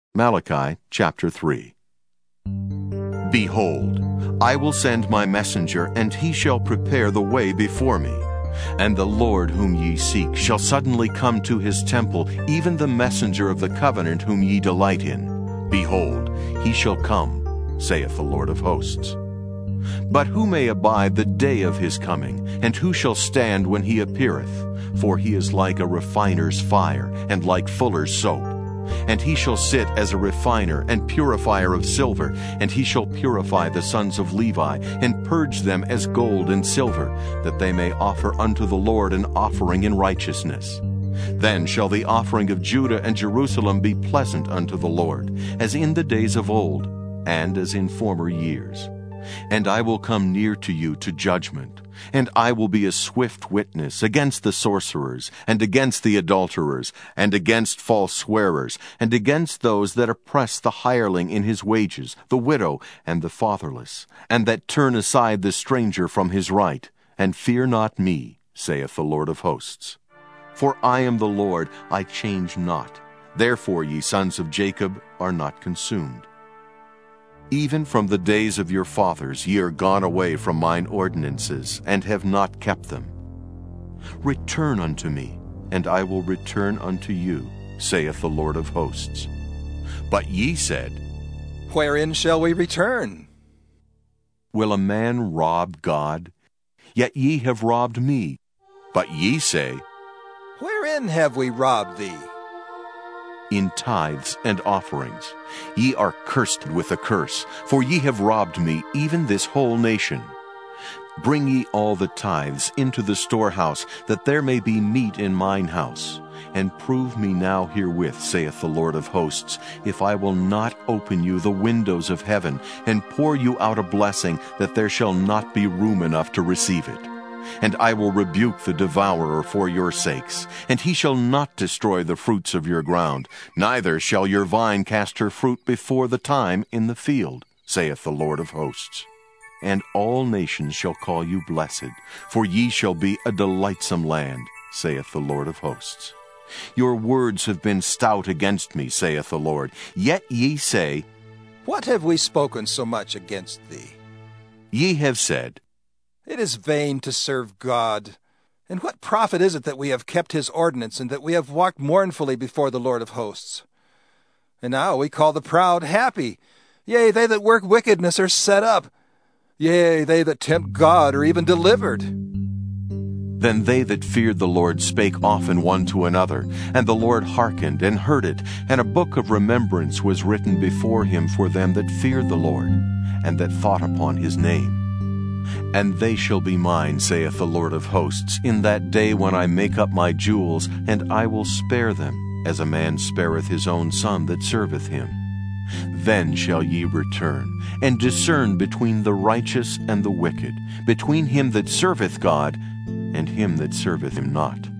Malachi chapter 3. Behold, I will send my messenger, and he shall prepare the way before me. And the Lord whom ye seek shall suddenly come to his temple, even the messenger of the covenant whom ye delight in. Behold, he shall come, saith the Lord of hosts. But who may abide the day of his coming, and who shall stand when he appeareth? For he is like a refiner's fire, and like fuller's soap. And he shall sit as a refiner and purifier of silver, and he shall purify the sons of Levi, and purge them as gold and silver, that they may offer unto the Lord an offering in righteousness. Then shall the offering of Judah and Jerusalem be pleasant unto the Lord, as in the days of old, and as in former years. And I will come near to you to judgment, and I will be a swift witness against the sorcerers, and against the adulterers, and against false swearers, and against those that oppress the hireling in his wages, the widow, and the fatherless, and that turn aside the stranger from his right. And fear not me, saith the Lord of hosts. For I am the Lord, I change not. Therefore, ye sons of Jacob are not consumed. Even from the days of your fathers ye are gone away from mine ordinances, and have not kept them. Return unto me, and I will return unto you, saith the Lord of hosts. But ye said, Wherein shall we return? Will a man rob God? Yet ye have robbed me. But ye say, Wherein have we robbed thee? In tithes and offerings. Ye are cursed with a curse, for ye have robbed me, even this whole nation. Bring ye all the tithes into the storehouse, that there may be meat in mine house. And prove me now herewith, saith the Lord of hosts, if I will not open you the windows of heaven, and pour you out a blessing, that there shall not be room enough to receive it. And I will rebuke the devourer for your sakes, and he shall not destroy the fruits of your ground, neither shall your vine cast her fruit before the time in the field, saith the Lord of hosts. And all nations shall call you blessed, for ye shall be a delightsome land, saith the Lord of hosts. Your words have been stout against me, saith the Lord. Yet ye say, What have we spoken so much against thee? Ye have said, It is vain to serve God. And what profit is it that we have kept his ordinance, and that we have walked mournfully before the Lord of hosts? And now we call the proud happy. Yea, they that work wickedness are set up. Yea, they that tempt God are even delivered. Then they that feared the Lord spake often one to another, and the Lord hearkened and heard it, and a book of remembrance was written before him for them that feared the Lord, and that thought upon his name. And they shall be mine, saith the Lord of hosts, in that day when I make up my jewels, and I will spare them, as a man spareth his own son that serveth him. Then shall ye return, and discern between the righteous and the wicked, between him that serveth God, and him that serveth him not.